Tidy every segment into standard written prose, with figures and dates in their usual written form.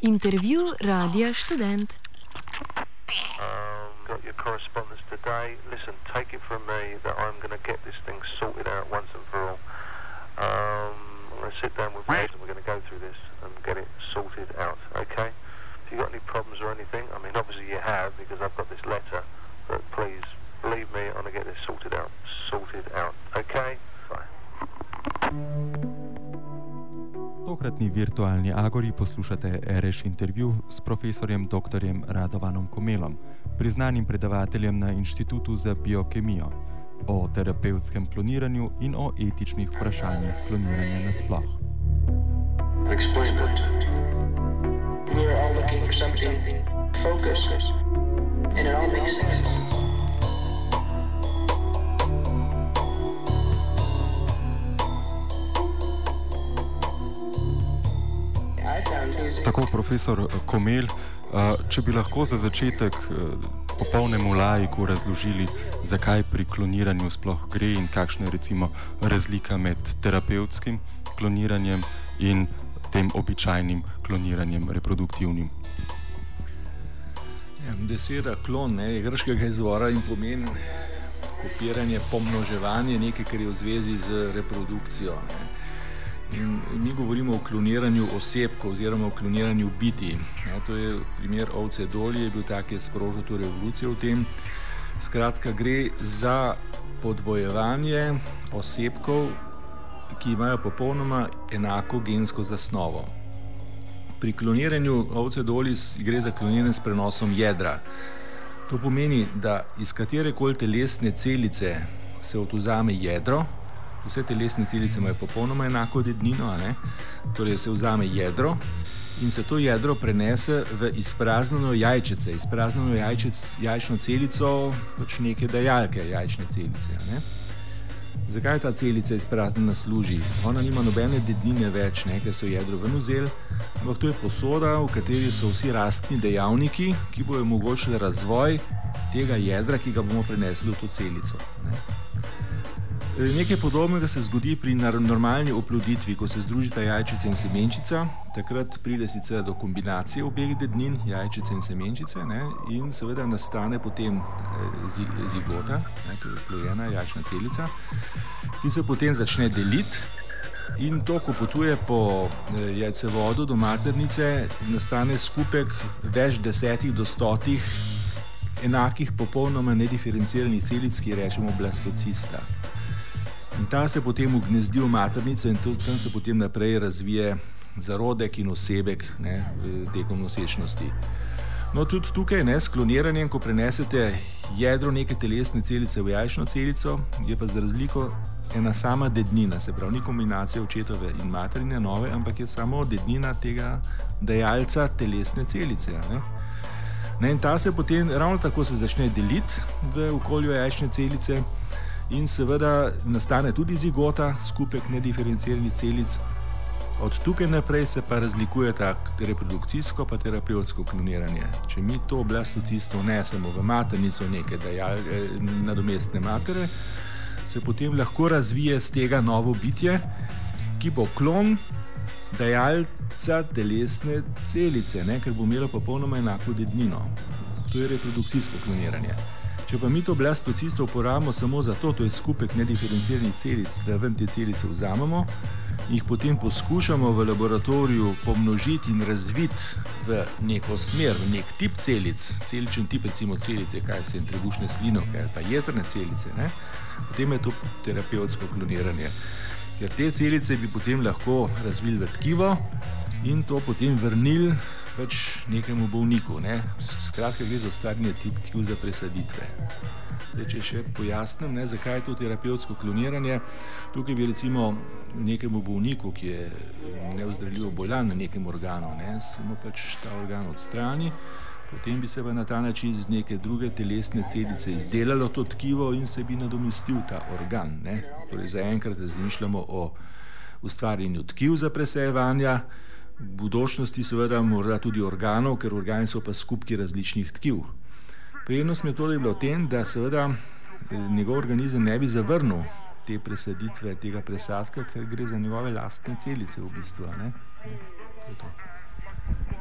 Intervju Radia Študent. Got your correspondence today. Listen, take it from me that I'm going to get this thing sorted out once and for all. I'm going to sit down with Ed and we're going to go through this and get it sorted out, okay? If you've got any problems or anything, I mean, obviously you have because I've got this letter, but please, believe me, I'm going to get this sorted out, okay? Bye. Tokratni virtualni Agori poslušate RŠ intervju s profesorjem dr. Radovanom Komelom, priznanim predavateljem na Inštitutu za biokemijo, o terapevtskem kloniranju in o etičnih vprašanjih kloniranja nasploh. Explain it. We're all looking for something focused, and it all makes sense. Tako, profesor Komel, če bi lahko za začetek popolnemu laiku razložili, zakaj pri kloniranju sploh gre in kakšna je recimo razlika med terapevtskim kloniranjem in tem običajnim kloniranjem reproduktivnim. Beseda klon je grškega izvora in pomeni kopiranje, pomnoževanje, nekaj, kar je v zvezi z reprodukcijo. In mi govorimo o kloniranju osebkov oziroma o kloniranju bitij. To je primer ovce Dolly, je bil tak, ki je sprožil to revolucijo v tem. Skratka, gre za podvojevanje osebkov, ki imajo popolnoma enako gensko zasnovo. Pri kloniranju ovce Dolly gre za kloniranje s prenosom jedra. To pomeni, da iz katerekoli telesne celice se odvzame jedro. Vse telesne celice imajo popolnoma enako dednino, torej se vzame jedro in se to jedro prenese v izpraznjeno jajčece. Izpraznjeno jajčno celico pač neke dajalke jajčne celice. Zakaj ta celica izpraznjena služi? Ona nima nobene dednine več, ker so jedro ven vzeli, ampak to je posoda, v kateri so vsi rastni dejavniki, ki bojo omogočili razvoj tega jedra, ki ga bomo prenesli v to celico. Nekaj podobnega se zgodi pri normalni oploditvi, ko se združita jajčica in semenčica. Takrat pride sicer do kombinacije obeh dednin, jajčice in semenčice, in seveda nastane potem zigota, to je plojena jajčna celica, ki se potem začne deliti in to, ko potuje po jajcevodu do maternice, nastane skupek več 10 do 100 enakih, popolnoma nediferenciranih celic, ki rečemo blastocista. In ta se potem ugnezdi v maternico in tam se potem naprej razvije zarodek in osebek tekom nosečnosti. No, tudi tukaj s kloniranjem, ko prenesete jedro neke telesne celice v jajčno celico, je pa za razliko ena sama dednina, se pravi, ni kombinacija očetove in materine nove, ampak je samo dednina tega dajalca telesne celice. In ta se potem ravno tako se začne deliti v okolju jajčne celice. In seveda nastane tudi zigota, skupek nediferenciranih celic. Od tukaj naprej se pa razlikujeta reprodukcijsko pa terapevtsko kloniranje. Če mi to blastocisto vnesemo v maternico neke nadomestne matere, se potem lahko razvije z tega novo bitje, ki bo klon dajalca telesne celice, ker bo imelo popolnoma enako dednino. To je reprodukcijsko kloniranje. Če pa mi to blastocisto uporabimo samo za to, to je skupek nediferenciranih celic, da ven te celice vzamemo in jih potem poskušamo v laboratoriju pomnožiti in razviti v neko smer, v nek tip celic, celičen tip, recimo celice, kaj se trebušne slinavke ali pa jetrne celice, potem je to terapevtsko kloniranje. Ker te celice bi potem lahko razvili v tkivo in to potem vrnili nekemu bolniku. Skratka, gre za ustvarjanje tkiv za presaditve. Zdaj, če še pojasnim, zakaj je to terapevtsko kloniranje, tukaj bi recimo nekemu bolniku, ki je neozdravljivo bolan na nekem organu, samo ta organ odstrani, potem bi se pa na ta način iz neke druge telesne celice izdelalo to tkivo in se bi nadomestil ta organ. Torej, zaenkrat razmišljamo o ustvarjanju tkiv za presajevanja, v budočnosti seveda morda tudi organov, ker organi so pa skupki različnih tkiv. Prednost metode je bila v tem, da seveda njegov organizem ne bi zavrnil te presaditve, tega presadka, ker gre za njegove lastne celice v bistvu. To je to.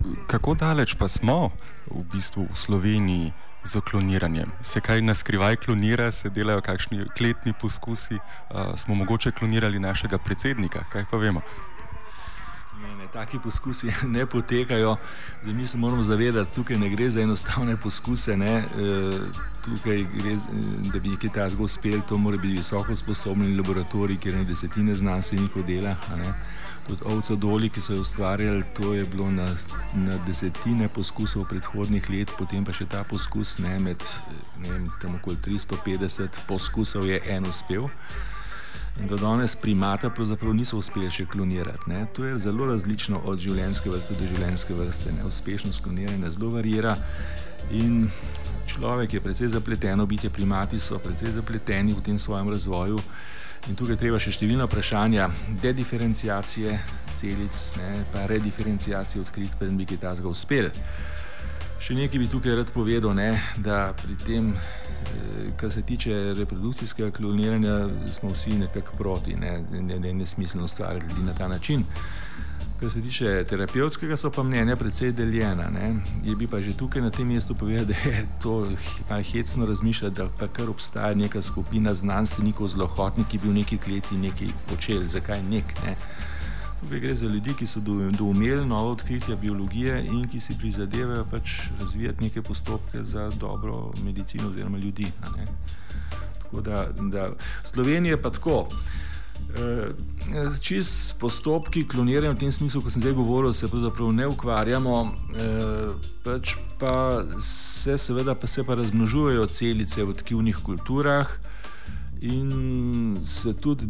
kako daleč pa smo v bistvu v Sloveniji z kloniranjem? Se kaj naskrivaj klonira, se delajo kakšni kletni poskusi, smo mogoče klonirali našega predsednika, kaj pa vemo? Ne, taki poskusi ne potekajo. Zdaj, mi se moramo zavedati, tukaj ne gre za enostavne poskuse, ne. Tukaj gre, da bi nekaj takega uspeli, to mora biti visoko sposobni laboratorij, kjer ne desetine znanstvenikov dela, ne. Tudi ovca doli, ki so jo ustvarjali, to je bilo na desetine poskusov predhodnih let, potem pa še ta poskus, ne, med, ne vem, tam okoli 350 poskusov je en uspel. In do danes primata pravzaprav niso uspeli še klonirati, ne. To je zelo različno od življenjske vrste do življenjske vrste, ne. Uspešnost kloniranja zelo variira in človek je precej zapleteno bitje, primati so precej zapleteni v tem svojem razvoju in tukaj treba še številna vprašanja dediferenciacije celic, ne, pa rediferenciacije odkriti, preden bi kaj takega uspeli. Še nekaj bi tukaj rad povedal, ne, da pri tem, kar se tiče reprodukcijskega kloniranja, smo vsi nekako proti, ne nesmiselno ustvarjati ljudi na ta način. Kar se tiče terapevtskega, so pa mnenja precej deljena, ne. Je bi pa že tukaj na tem mestu povedal, da je to malo hecno razmišljati, da pa kar obstaja neka skupina znanstvenikov zlohotnih, ki bi v neki kleti nekaj počeli. Zakaj nek, ne? Tukaj gre za ljudi, ki so doumeli novo odkritja biologije in ki si prizadevajo pač razvijati neke postopke za dobro medicino oziroma ljudi, ne. Tako da Slovenija pa tako. Čist postopki kloniranja v tem smislu, ko sem zdaj govoril, se pravzaprav ne ukvarjamo, pač pa se pa razmnožujejo celice v tkivnih kulturah in se tudi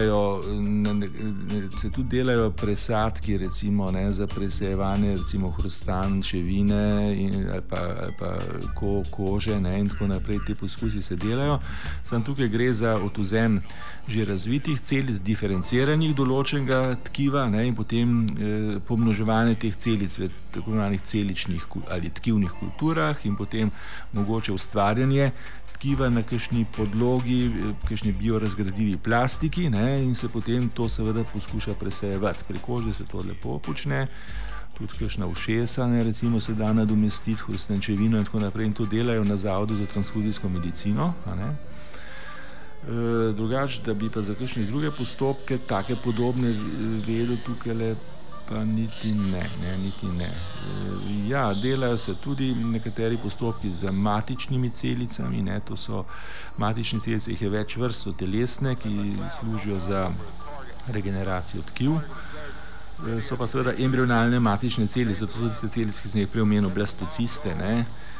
delajo presadki, recimo, ne, za presejevanje, recimo hrustan, čevine ali pa kože, ne, in tako naprej. Te poskusi se delajo. Samo tukaj gre za odvzem že razvitih celic, diferenciranih določenega tkiva, ne, in potem pomnoževanje teh celic v tako imenovanih celičnih ali tkivnih kulturah in potem mogoče ustvarjanje tkiva na kakšni podlogi, kakšni biorazgradivi plastiki, ne, in se potem to seveda poskuša presejevati. Pri koži se to lepo počne, tudi kakšna ušesa, ne, recimo se da nadomestiti hrustančevino in tako naprej, in to delajo na Zavodu za transfuzijsko medicino, a ne. Drugače, da bi pa za kakšne druge postopke, take podobne vedel tukajle, pa niti ne. Ja, delajo se tudi nekateri postopki z matičnimi celicami, ne, to so matične celice, jih je več vrst, so telesne, ki služijo za regeneracijo tkiv. So pa seveda embrionalne matične celice, to so tiste celice, ki sem jih prej omenil, blastociste, ne.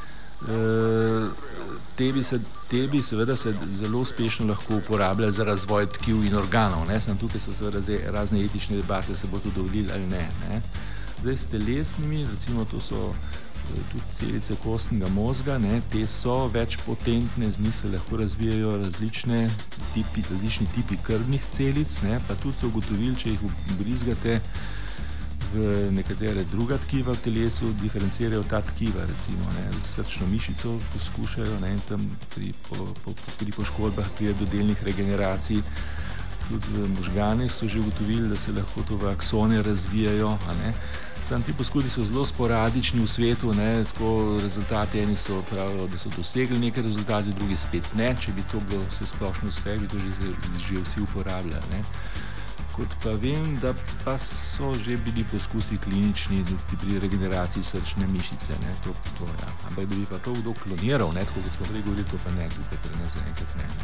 Te bi seveda se zelo uspešno lahko uporabljali za razvoj tkiv in organov, ne. Samo tukaj so seveda zdaj razne etične debate, se bo to dovolili ali ne, ne. Zdaj s telesnimi, recimo to so tudi celice kostnega mozga, ne, te so več potentne, z njih se lahko razvijajo različni tipi krvnih celic, ne, pa tudi so ugotovili, če jih vbrizgate v nekatere druga tkiva v telesu, diferencirajo ta tkiva, recimo, ne, srčno mišico poskušajo, ne, in tam pri poškodbah pride do delnih regeneracij. Tudi v možganih so že ugotovili, da se lahko to v aksone razvijajo, a ne. Samo ti poskusi so zelo sporadični v svetu, ne, tako rezultati, eni so pravijo, da so dosegli neke rezultate, drugi spet ne. Če bi to bilo vse splošno uspeh, bi to že vsi uporabljali, ne. Kot pa vem, da pa so že bili poskusi klinični pri regeneraciji srčne mišice, ne, to ja. Ampak da bi pa to kdo kloniral, ne, tako kot smo prej govorili, to pa ne, tukaj pri nas enkrat ne.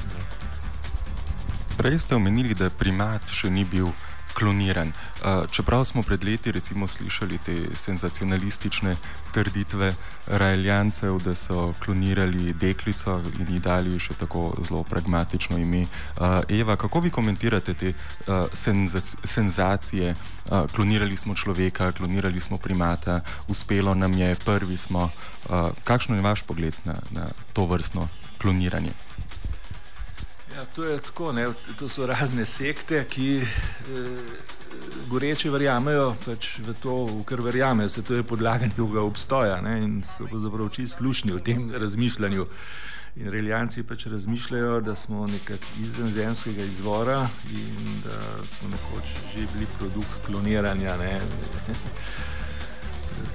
Prej ste omenili, da primat še ni bil kloniran. Čeprav smo pred leti recimo slišali te senzacionalistične trditve Raeljancev, da so klonirali deklico in ji dali še tako zelo pragmatično ime. Eva, kako vi komentirate te senzacije? Klonirali smo človeka, klonirali smo primata, uspelo nam je, prvi smo. Kakšno je vaš pogled na to vrstno kloniranje? Ja, to je tako, ne, to so razne sekte, ki goreče verjamejo pač v to, v kar verjamejo, se to je podlaga njihovega obstoja, ne, in so pravzaprav čisto slušni v tem razmišljanju. In Raeljanci pač razmišljajo, da smo nekako izvenzemskega izvora in da smo nekoč že bili produkt kloniranja, ne.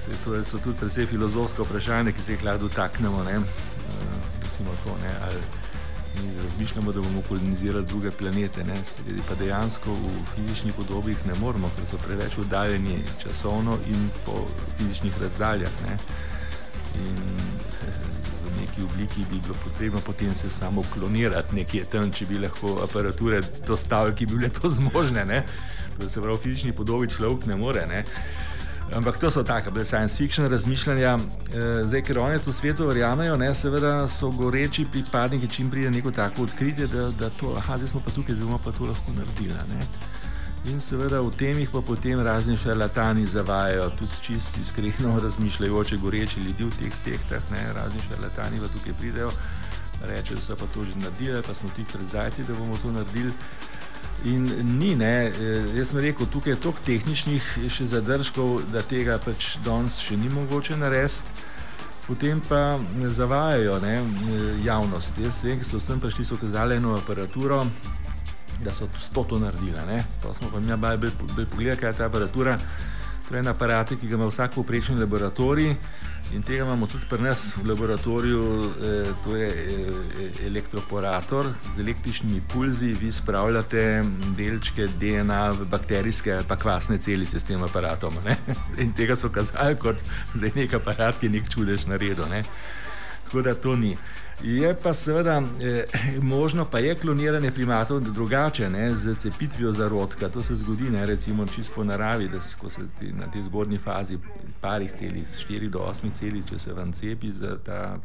To so tudi precej filozofska vprašanja, ki se jih lahko dotaknemo, ne? Recimo to, ne? Ali mi razmišljamo, da bomo kolonizirali druge planete, ne? Pa dejansko v fizičnih podobih ne moremo, ker so preveč oddaljeni časovno in po fizičnih razdaljah, ne? In v neki obliki bi bilo potrebno potem se samo klonirati nekje tam, če bi lahko aparature dostavili, ki bi bile to zmožne, ne? To se pravi, v fizični podobi človek ne more, ne? Ampak to so taka science fiction razmišljanja. Zdaj, ker oni to svetu verjamejo, ne, seveda so goreči pripadniki, čim pride neko tako odkritje, da to, zdaj smo pa tukaj, zdaj bomo pa to lahko naredili, ne. In seveda v tem jih pa potem razni šarlatani zavajajo, tudi čisto iskreno razmišljajoče goreči ljudi v teh sektah, ne, razni šarlatani pa tukaj pridejo, rečejo, so pa to že naredili, pa smo tik pred zdajci, da bomo to naredili. In ni, ne, jaz sem rekel, tukaj je toliko tehničnih še zadržkov, da tega pač danes še ni mogoče narediti, potem pa zavajajo, ne, javnost. Jaz vem, ki so vsem prišli, so kazali eno aparaturo, da so to naredila, ne. Pa smo pa mi bolj pogledali, kaj je ta aparatura. To je en aparat, ki ga ima vsak povprečni laboratorij in tega imamo tudi pri nas v laboratoriju, to je elektroporator z električnimi pulzi, vi spravljate delčke DNA v bakterijske ali pa kvasne celice s tem aparatom, ne? In tega so kazali kot zdaj nek aparat, ki je nek čudež naredil, ne? Tako da to ni. Je pa seveda možno, pa je kloniranje primatov drugače, ne, z cepitvijo zarodka. To se zgodi, ne, recimo čisto po naravi, da ko se na tej zgodnji fazi parih celic, 4 do 8 celic, če se vam cepi za ta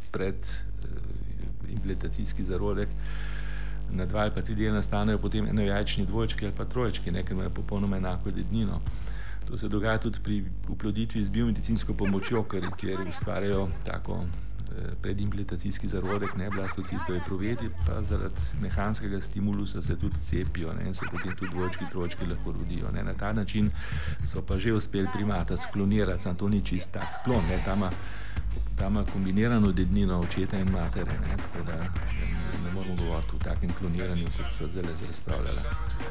predimplantacijski zarodek, na 2 ali pa 3 dele nastanejo potem enojajčni dvojčki ali pa trojčki, ne, ker imajo popolnoma enako dednino. To se dogaja tudi pri oploditvi z biomedicinsko pomočjo, kjer ustvarjajo tako predimplantacijski zarodek, ne, blastocistovi epruveti, pa zaradi mehanskega stimulusa se tudi cepijo, ne, in se potem tudi dvojčki, trojčki lahko rodijo, ne. Na ta način so pa že uspeli primata sklonirati, samo to ni čist tak klon, ne, tam ima kombinirano dednino očeta in matere, ne, tako da ne moramo govoriti o takem kloniranju, kot so zdaj razpravljala.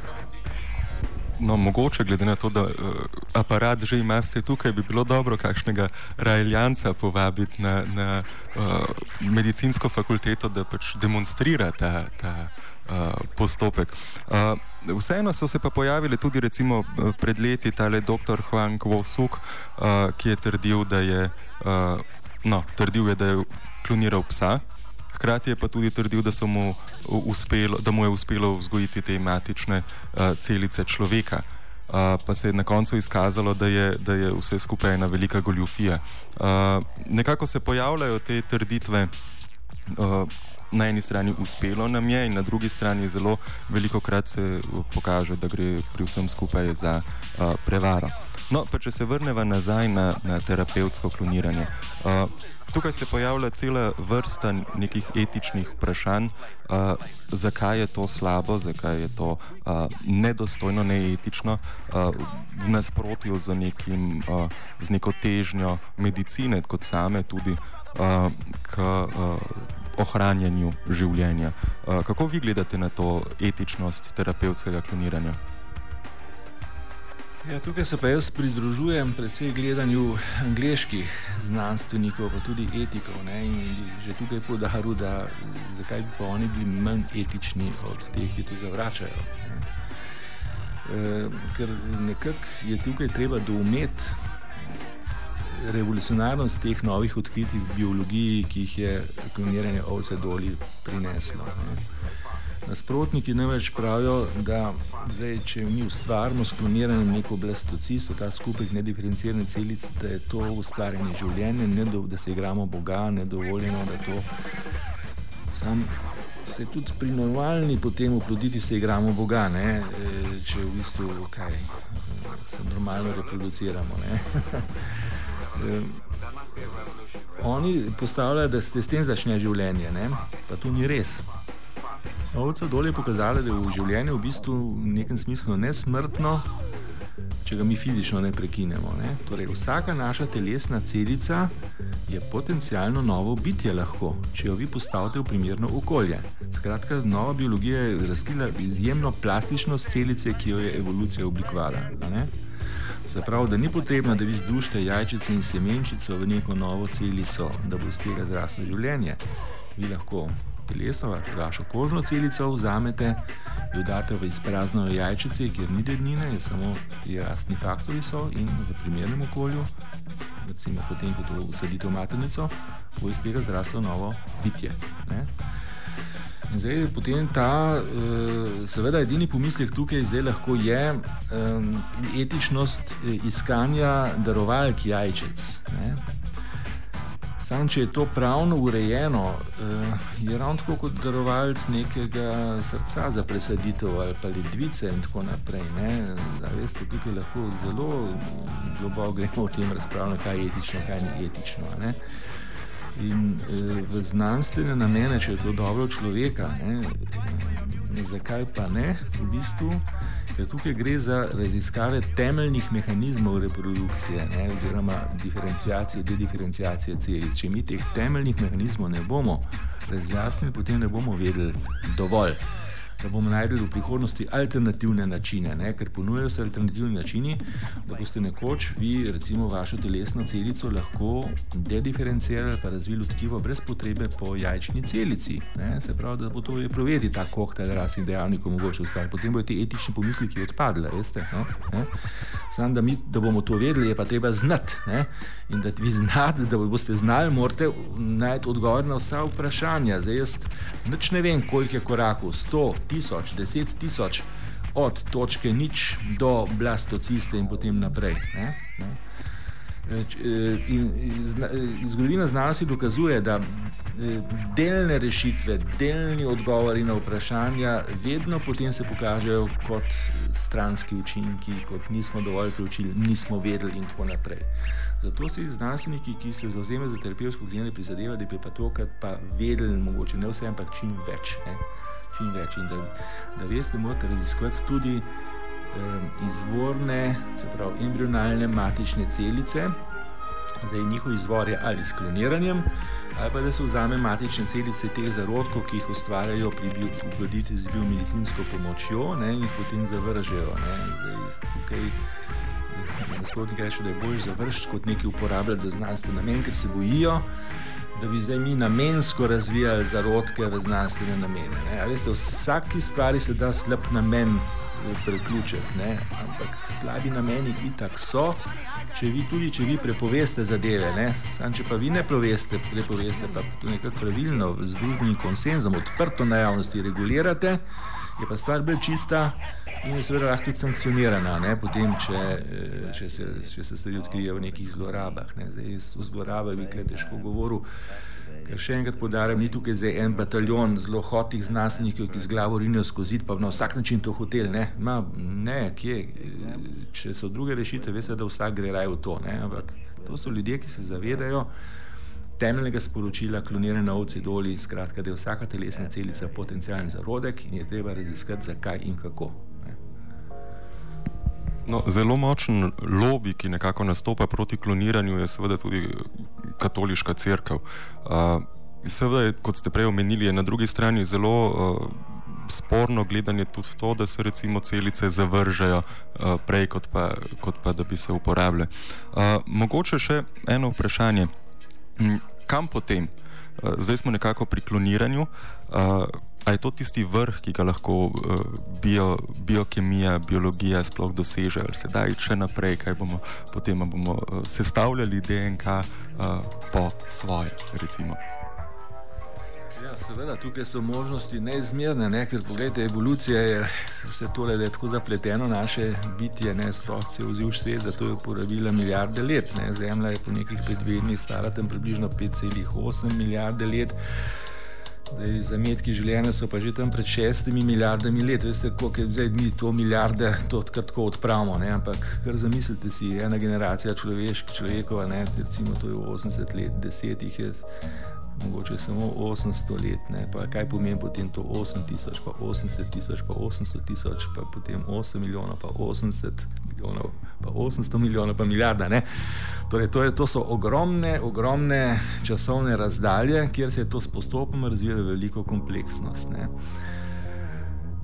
No, mogoče, glede na to, da aparat že imate tukaj, bi bilo dobro kakšnega raeljanca povabiti na medicinsko fakulteto, da pač demonstrira ta postopek. Vseeno so se pa pojavili tudi recimo pred leti tale dr. Huang Kuo-suk, ki je trdil, da je kloniral psa. Hkrati je pa tudi trdil, da mu je uspelo vzgojiti te matične celice človeka. Pa se je na koncu izkazalo, da je vse skupaj ena velika goljufija. Nekako se pojavljajo te trditve, na eni strani uspelo nam je in na drugi strani zelo velikokrat se pokaže, da gre pri vsem skupaj za prevaro. No, pa če se vrneva nazaj na terapevtsko kloniranje. Tukaj se pojavlja cela vrsta nekih etičnih vprašanj, zakaj je to slabo, zakaj je to nedostojno, neetično, v nasprotju z neko težnjo medicine kot same tudi k ohranjanju življenja. Kako vi gledate na to etičnost terapevtskega kloniranja? Ja, tukaj se pa jaz pridružujem predvsej gledanju angleških znanstvenikov, pa tudi etikov, ne, in že tukaj poudaril, da zakaj bi pa oni bili manj etični od teh, ki to zavračajo. Ne. Ker nekako je tukaj treba doumeti revolucionarnost teh novih odkritij v biologiji, ki jih je kloniranje ovce doli prineslo. Ne. Nasprotniki namreč pravijo, da zdaj, če mi ustvarimo s kloniranjem neko blastocisto, ta skupek nediferencirane celice, da je to ustvarjanje življenja, da se igramo Boga, nedovoljeno, da to sam se tudi pri normalni potem oploditi se igramo Boga, ne, če v bistvu se normalno reproduciramo, ne. Oni postavljajo, da se s tem začne življenje, ne, pa to ni res. Ovca dol je pokazala, da je v življenju v bistvu v nekem smislu nesmrtno, če ga mi fizično ne prekinemo, ne. Torej, vsaka naša telesna celica je potencialno novo bitje lahko, če jo vi postavite v primerno okolje. Skratka, nova biologija je razkrila izjemno plastičnost celice, ki jo je evolucija oblikovala, ne. Se pravi, da ni potrebno, da vi združite jajčice in semenčico v neko novo celico, da bo iz tega zraslo življenje. Vi lahko telesno, vašo kožno celico vzamete, jo date v izpraznjeno jajčice, kjer ni dednine, samo ti rastni faktori so in v primernem okolju, recimo potem, ko to usadite v maternico, bo iz tega zraslo novo bitje. Ne? In zdaj potem seveda edini pomislek tukaj zdaj lahko je etičnost iskanja darovalk jajčec. Ne? Sam, če je to pravno urejeno, je ravno tako kot darovalc nekega srca za presaditev ali pa ledvice in tako naprej. Ne? Veste, tukaj lahko zelo globoko gremo o tem razpravljati, kaj je etično, kaj ni etično. Ne? In v znanstvene namene, če je to dobro človeka, ne, zakaj pa ne, v bistvu, ker tukaj gre za raziskave temeljnih mehanizmov reprodukcije, ne, oziroma diferenciacije, dediferenciacije celic. Če mi teh temeljnih mehanizmov ne bomo razjasnili, potem ne bomo vedeli dovolj, da bomo najdeli v prihodnosti alternativne načine, ne? Ker ponujajo se alternativni načini, da boste nekoč vi, recimo, vašo telesno celico lahko dediferencirali pa razvili tkivo brez potrebe po jajčni celici. Ne? Se pravi, da bo to provedi ta koktajl rasnih dejavnikov mogoče ostali. Potem bojo ti etični pomisleki odpadli, veste. Ne? Samo da bomo to vedeli, je pa treba znati. Ne? In da vi znate, da boste znali, morate najti odgovor na vsa vprašanja. Zdaj jaz nič ne vem, koliko je korakov, 100, 1000, 10 000 od točke nič do blastociste in potem naprej. Ne? Zgodovina znanosti dokazuje, da delne rešitve, delni odgovori na vprašanja vedno potem se pokažejo kot stranski učinki, kot nismo dovolj preučili, nismo vedeli in tako naprej. Zato se znanstveniki, ki se zavzemajo za terapevtsko gledanje, prizadevajo, da bi pa tokrat pa vedeli, mogoče ne vse, ampak čim več. Ne? Čim več. In da veste, morate raziskovati tudi izvorne, se pravi embrionalne matične celice. Zdaj njihov izvor je ali s kloniranjem, ali pa da se vzame matične celice teh zarodkov, ki jih ustvarjajo pri oploditvi z biomedicinsko pomočjo, ne, in jih potem zavržejo. Ne. Zdaj, tukaj nasprotnik reče, da je bolj završiti, kot nekaj uporabljati za znanstveni namen, ker se bojijo, da bi zdaj mi namensko razvijali zarodke v znanstvene namene. Ne. A veste, vsaki stvari se da slab namen priključiti, ne, ampak slabi nameni itak so, če vi prepoveste zadeve, ne, sam če pa vi ne prepoveste, pa to nekako pravilno z družbenim konsenzom, odprto na javnosti regulirate, je pa stvar bolj čista in je seveda lahko tudi sankcionirana, ne, potem, če se stvari odkrijejo v nekih zlorabah. Ne. Zdaj, o zlorabah bi tukaj težko govoril, ker še enkrat poudarjam, ni tukaj zdaj en bataljon zelo hotih znanstvenikov, ki z glavo rinijo skozi zid, pa na vsak način to hotel, ne. Ne, kje? Če so druge rešitve, veste, da vsak gre raje v to, ne, ampak to so ljudje, ki se zavedajo temeljnega sporočila klonirane ovce doli, skratka, da je vsaka telesna celica potencialni zarodek in je treba raziskati, zakaj in kako. No, zelo močen lobby, ki nekako nastopa proti kloniranju, je seveda tudi katoliška cerkev. Seveda je, kot ste prej omenili, je na drugi strani zelo sporno gledanje tudi to, da se recimo celice zavržejo prej, kot pa da bi se uporabljale. Mogoče še eno vprašanje. Kam potem? Zdaj smo nekako pri kloniranju. A je to tisti vrh, ki ga lahko biokemija, biologija sploh doseže? Ali se da iti še naprej, kaj bomo potem sestavljali DNK po svoje, recimo? Ja, seveda, tukaj so možnosti neizmerne, ne? Ker pogledajte, evolucija je vse tole, da je tako zapleteno naše bitje, ne, sploh cel ziv svet, zato je porabila milijarde let, ne? Zemlja je po nekih predvednih stara tam približno 5,8 milijarde let. Zdaj, zametki življenja so pa že tam pred 6 milijardami let. Veste, koliko je zdaj mi to milijarde to tako odpravimo, ne? Ampak kar zamislite si, ena generacija človekova, ne? Recimo to je 80 let, 10 jih je mogoče samo 800 let, ne, pa kaj pomeni potem to 8,000, pa 80,000, pa 800,000, pa potem 8 milijonov, pa 80 milijonov, pa 800 milijonov, pa milijarda, ne. Torej, to so ogromne časovne razdalje, kjer se je to postopoma razvijalo veliko kompleksnost, ne.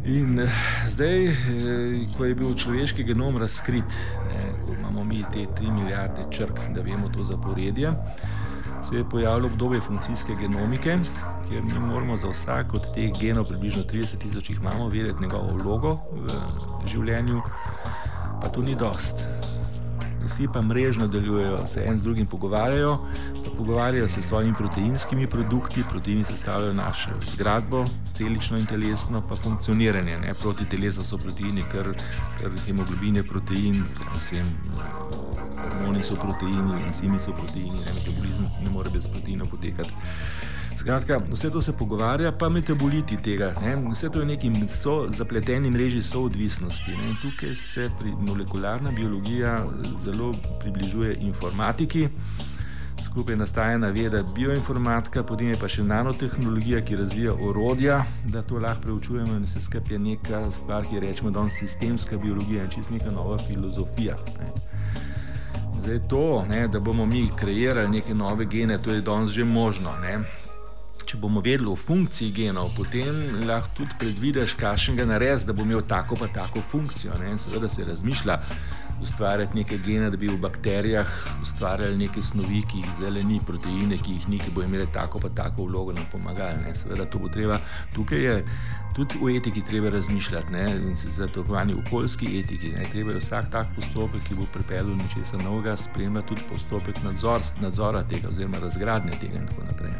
In zdaj, ko je bil človeški genom razkrit, ko imamo mi te 3 milijarde črk, da vemo to zaporedje, se je pojavilo obdobje funkcijske genomike, kjer mi moramo za vsak od teh genov, približno 30 tisoč jih imamo, vedeti njegovo vlogo v življenju, pa to ni dost. Vsi pa mrežno delujejo, se en z drugim pogovarjajo se s svojimi proteinskimi produkti, proteini sestavljajo našo zgradbo, celično in telesno, pa funkcioniranje. Proti telesu so proteini, ker hemoglobin je protein, hormoni so proteini, enzimi so proteini, metabolizem ne more bez proteinov potekati. Skratka, vse to se pogovarja, pa metaboliti tega. Vse to je neki zapleteni mreži soodvisnosti. Tukaj se molekularna biologija zelo približuje informatiki. Skupaj nastaja naveda bioinformatika, potem je pa še nanotehnologija, ki razvija orodja, da to lahko preučujemo, in vse skupaj je neka stvar, ki rečemo danes sistemska biologija in čisto neka nova filozofija. Zdaj to, da bomo mi kreirali neke nove gene, to je danes že možno. Če bomo vedeli o funkciji genov, potem lahko tudi predvidiš, kakšnega narediti, da bo imel tako pa tako funkcijo. Seveda se razmišlja ustvarjati neke gene, da bi v bakterijah ustvarjali neke snovi, ki jih zdaj ni, proteine, ki jih ni, ki bo imeli tako pa tako vlogo nam pomagali. Seveda to bo treba, tukaj je tudi v etiki treba razmišljati, in za takovani okoljski etiki. Treba je vsak tak postopek, ki bo pripeljal nečesa novega, spremljati tudi postopek nadzora tega oziroma razgradnje tega in tako naprej.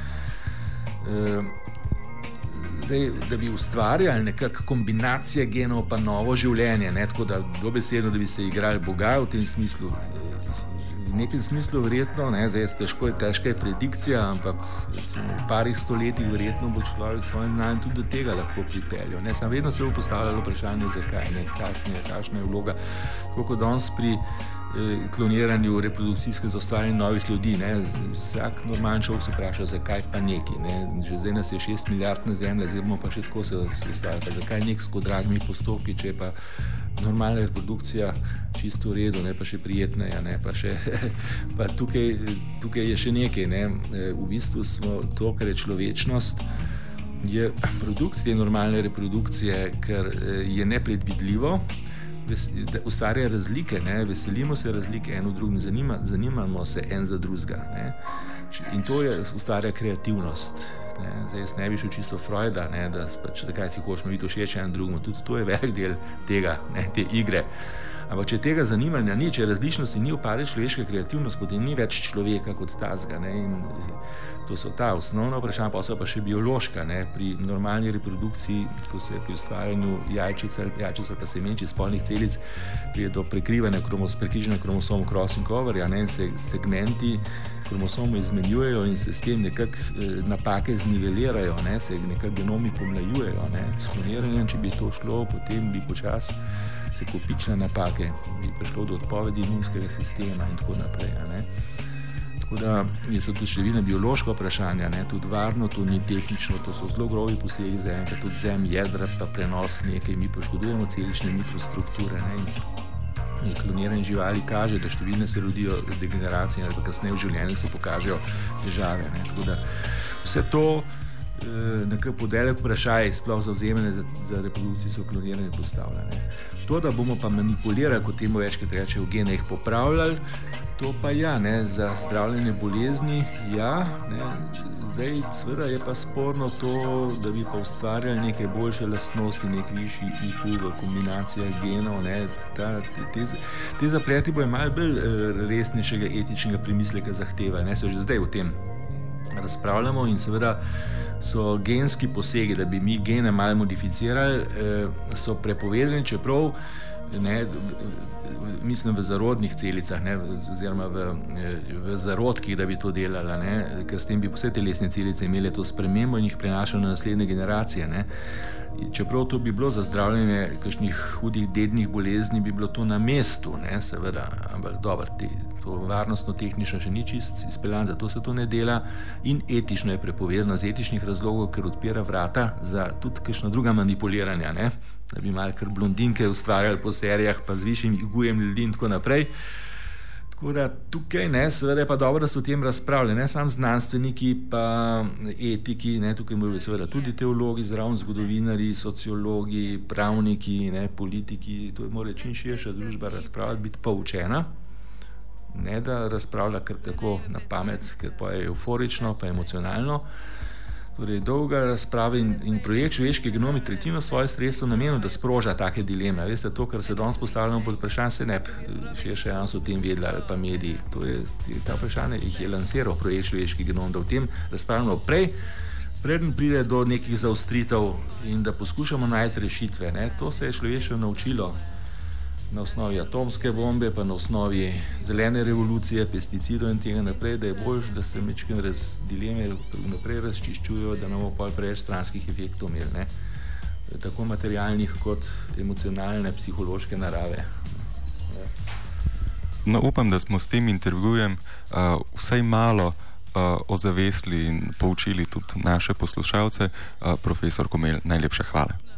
Zdaj, da bi ustvarjali nekak kombinacije genov pa novo življenje, tako da dobesedno, da bi se igrali Boga v tem smislu, v nekem smislu verjetno, zdaj težka je predikcija, ampak recimo v parih stoletjih verjetno bo človek s svojim znanjem tudi do tega lahko pripeljal. Samo vedno se bo postavljalo vprašanje, zakaj, kakšna je vloga, koliko danes pri kloniranju reprodukcijske za ustvarjanje novih ljudi. Vsak normalen človek se vpraša, zakaj pa neki. Že zdaj nas je 6 milijard na zemlji, zdaj bomo pa še tako se ustvarjali. Zakaj nek s dragimi postopki, če je pa normalna reprodukcija čisto v redu, pa še prijetneja. Pa tukaj je še nekaj. V bistvu smo to, kar je človečnost, je produkt te normalne reprodukcije, ker je nepredvidljivo, ustvarja razlike, veselimo se razlike en v drugim, zanimamo se en za drugega. In to ustvarja kreativnost. Zdaj jaz ne bi šel čisto Freuda, da kaj si hočemo biti všeč en drugemu, tudi to je velik del tega, te igre. Ampak če tega zanimanja ni, če različnosti ni, upade človeška kreativnost, potem ni več človeka kot tazga. In to so ta osnovna vprašanja, pa so pa še biološka. Pri normalni reprodukciji, ko se pri ustvarjanju jajčic ali pa semenčic, spolnih celic, pride do prekrivanja prekrižanja kromosomov cross in coverja, in se segmenti kromosomov izmenjujejo in se s tem nekako napake znivelirajo, se nekako genomi pomlajujejo. S kloniranjem, če bi to šlo, potem bi počasi se kopične napake, bi prišlo do odpovedi imunskega sistema in tako naprej. Tako da so tudi številne biološka vprašanja, tudi varno, to ni tehnično, to so zelo grobi posegi za enkrat, tudi zem, jedra, pa prenos nekaj, mi poškodujemo celične mikrostrukture. In kloniranje živali kaže, da številne se rodijo degeneracije, ali pa kasneje v življenju se pokažejo težave. Tako da vse to nekaj podeljek vprašaj, sploh zauzemanje za reprodukcijo kloniranja postavljanja. To, da bomo pa manipulirali, kot temu večkrat reče, v gene jih popravljali, to pa za zdravljenje bolezni, zdaj seveda je pa sporno to, da bi pa ustvarjali neke boljše lastnosti, nek višji IQ v kombinacijah genov, te zapleti bojo malo bolj resnejšega etičnega premisleka zahtevali, se že zdaj o tem razpravljamo in seveda so genski posegi, da bi mi gene malo modificirali, so prepovedani, čeprav mislim v zarodnih celicah, oziroma v zarodkih, da bi to delala, ker s tem bi vse telesne celice imele to spremembo in jih prenašali na naslednje generacije. Čeprav to bi bilo za zdravljenje kakšnih hudih dednih bolezni, bi bilo to na mestu, seveda, ampak dobro, to varnostno-tehnično še ni čist izpeljan, zato se to ne dela in etično je prepovedano z etičnih razlogov, ker odpira vrata za tudi kakšna druga manipuliranja, da bi malo kar blondinke ustvarjali po serijah, pa z višjim igujem ljudi in tako naprej. Tako da tukaj, seveda je pa dobro, da so o tem razpravljali, ne samo znanstveniki, pa etiki, tukaj morajo seveda tudi teologi, zraven zgodovinari, sociologi, pravniki, politiki, to mora čim širša družba razpravljati, biti poučena, ne da razpravlja kar tako na pamet, ker pa je euforično, pa emocionalno. Torej, dolga razprava in projekt Človeški genom je tretjino svojih sredstev namenil, da sproža take dileme. Veste, to, kar se danes postavljamo pod vprašanje, se ne širša javnost o tem vedela ali pa mediji. Ta vprašanje jih je lansiral projekt Človeški genom, da o tem razpravljamo prej, preden pride do nekih zaostritev in da poskušamo najti rešitve. To se je človeštvo naučilo na osnovi atomske bombe, pa na osnovi zelene revolucije, pesticidov in tega naprej, da je boljš, da se mečkim dileme naprej razčiščujejo, da ne bomo pa preveč stranskih efektov imeli, tako materialnih kot emocionalne, psihološke narave. No, upam, da smo s tem intervjujem vsaj malo ozavestili in poučili tudi naše poslušalce. Profesor Komelj, najlepša hvala.